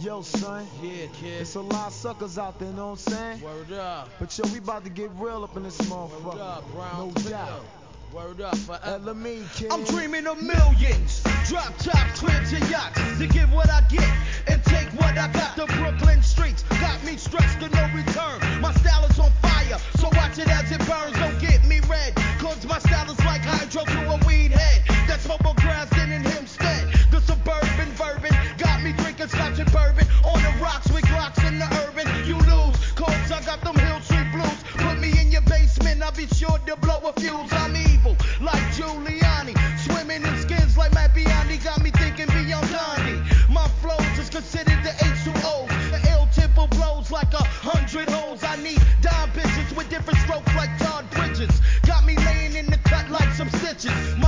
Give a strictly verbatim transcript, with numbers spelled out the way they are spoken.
Yo, son. Yeah, kid. It's a lot of suckers out there, know what I'm saying? Word up. But yo, we about to get real up in this motherfucker. Word up, No Brownsville. doubt. Word up forever. Element, kid. I'm dreaming of millions, drop top cribs and yachts, to give what I